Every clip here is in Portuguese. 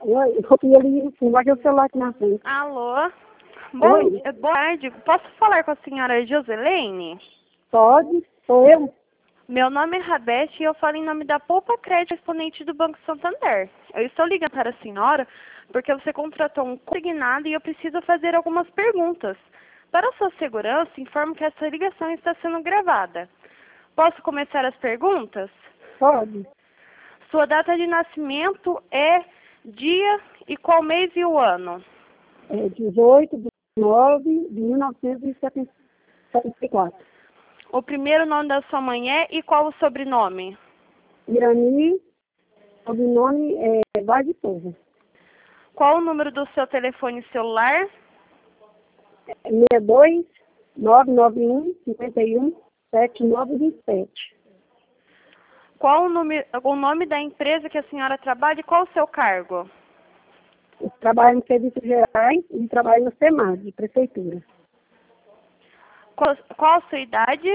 Oi, eu copiei ali em cima, mas o celular aqui na frente. Alô? Oi. Boa tarde. Posso falar com a senhora Joselene? Pode? Sou eu? Meu nome é Rabete e eu falo em nome da Poupa Crédito, exponente do Banco Santander. Eu estou ligando para a senhora porque você contratou um consignado e eu preciso fazer algumas perguntas. Para sua segurança, informo que essa ligação está sendo gravada. Posso começar as perguntas? Pode. Sua data de nascimento é dia e qual mês e o ano? É 18 de 9 de 1974. O primeiro nome da sua mãe é e qual o sobrenome? Irani, sobrenome é Vaz de Souza. Qual o número do seu telefone celular? 62 991 51 7927. Qual o nome da empresa que a senhora trabalha e qual o seu cargo? Eu trabalho em serviços gerais e trabalho no SEMAD, de prefeitura. Qual a sua idade?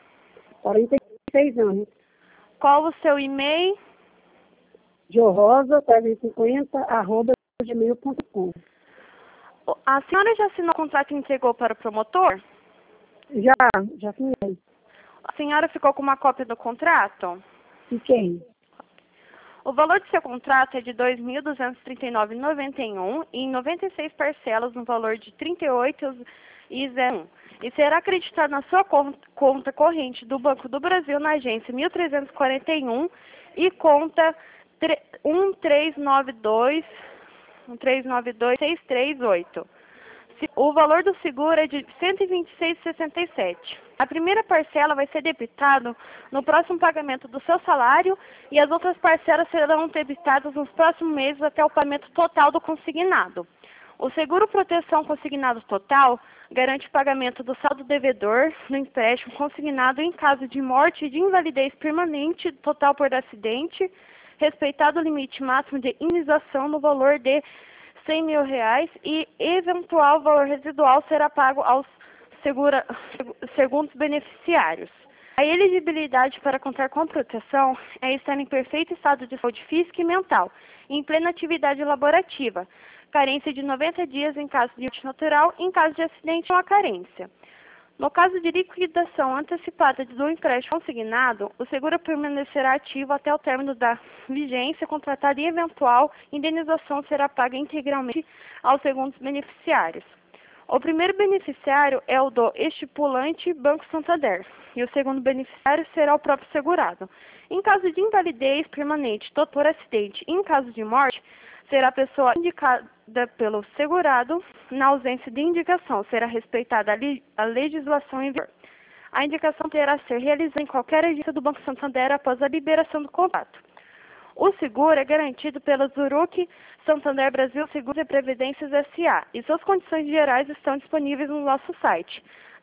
46 anos. Qual o seu e-mail? Jorrosa 350 @gmail.com. A senhora já assinou o contrato e entregou para o promotor? Já assinei. A senhora ficou com uma cópia do contrato? Fiquei. O valor do seu contrato é de R$ 2.239,91 em 96 parcelas no valor de R$ 38,01 e será acreditado na sua conta corrente do Banco do Brasil na agência 1341 e conta 1392 638. O valor do seguro é de R$ 126,67. A primeira parcela vai ser debitada no próximo pagamento do seu salário e as outras parcelas serão debitadas nos próximos meses até o pagamento total do consignado. O seguro proteção consignado total garante o pagamento do saldo devedor no empréstimo consignado em caso de morte e de invalidez permanente total por acidente, respeitado o limite máximo de indenização no valor de R$ 100.000 e eventual valor residual será pago aos segundos beneficiários. A elegibilidade para contar com proteção é estar em perfeito estado de saúde física e mental, em plena atividade laborativa, carência de 90 dias em caso de morte natural, em caso de acidente ou a carência. No caso de liquidação antecipada do empréstimo consignado, o seguro permanecerá ativo até o término da vigência contratada e eventual indenização será paga integralmente aos segundos beneficiários. O primeiro beneficiário é o do estipulante Banco Santander e o segundo beneficiário será o próprio segurado. Em caso de invalidez permanente, por acidente e em caso de morte, será a pessoa indicada pelo segurado. Na ausência de indicação, será respeitada a legislação em vigor. A indicação terá a ser realizada em qualquer agência do Banco Santander após a liberação do contrato. O seguro é garantido pela Zurich Santander Brasil Seguros e Previdências S.A. e suas condições gerais estão disponíveis no nosso site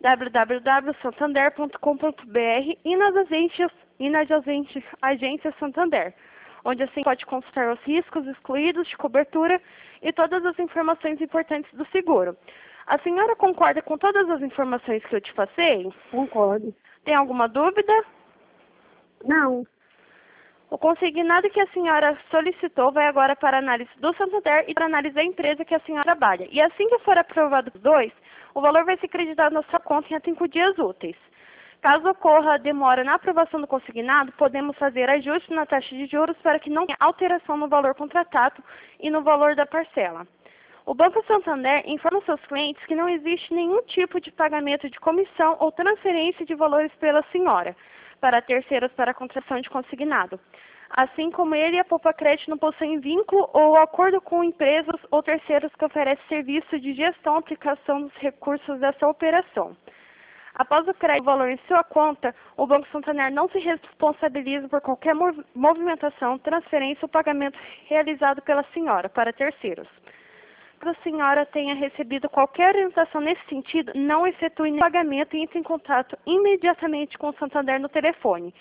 www.santander.com.br e nas agências Santander, onde assim pode consultar os riscos excluídos de cobertura e todas as informações importantes do seguro. A senhora concorda com todas as informações que eu te passei? Concordo. Tem alguma dúvida? Não. O consignado que a senhora solicitou vai agora para a análise do Santander e para a análise da empresa que a senhora trabalha. E assim que for aprovado os dois, o valor vai ser creditado na sua conta em 5 dias úteis. Caso ocorra demora na aprovação do consignado, podemos fazer ajuste na taxa de juros para que não tenha alteração no valor contratado e no valor da parcela. O Banco Santander informa seus clientes que não existe nenhum tipo de pagamento de comissão ou transferência de valores pela senhora para terceiros para a contratação de consignado. Assim como ele e a Poupa Crédito não possuem vínculo ou acordo com empresas ou terceiros que oferecem serviço de gestão e aplicação dos recursos dessa operação. Após o crédito valor em sua conta, o Banco Santander não se responsabiliza por qualquer movimentação, transferência ou pagamento realizado pela senhora para terceiros. Caso a senhora tenha recebido qualquer orientação nesse sentido, não efetue nenhum pagamento e entre em contato imediatamente com o Santander no telefone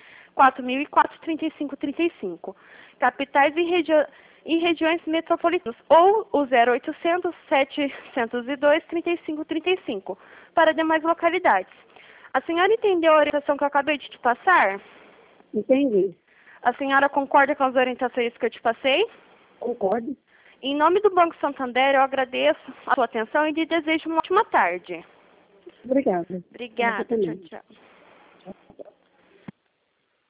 4004-3535, capitais e regiões metropolitanas, ou o 0800-702-3535, para demais localidades. A senhora entendeu a orientação que eu acabei de te passar? Entendi. A senhora concorda com as orientações que eu te passei? Concordo. Em nome do Banco Santander, eu agradeço a sua atenção e lhe desejo uma ótima tarde. Obrigada. Obrigada. Você também. Tchau, tchau. Tchau.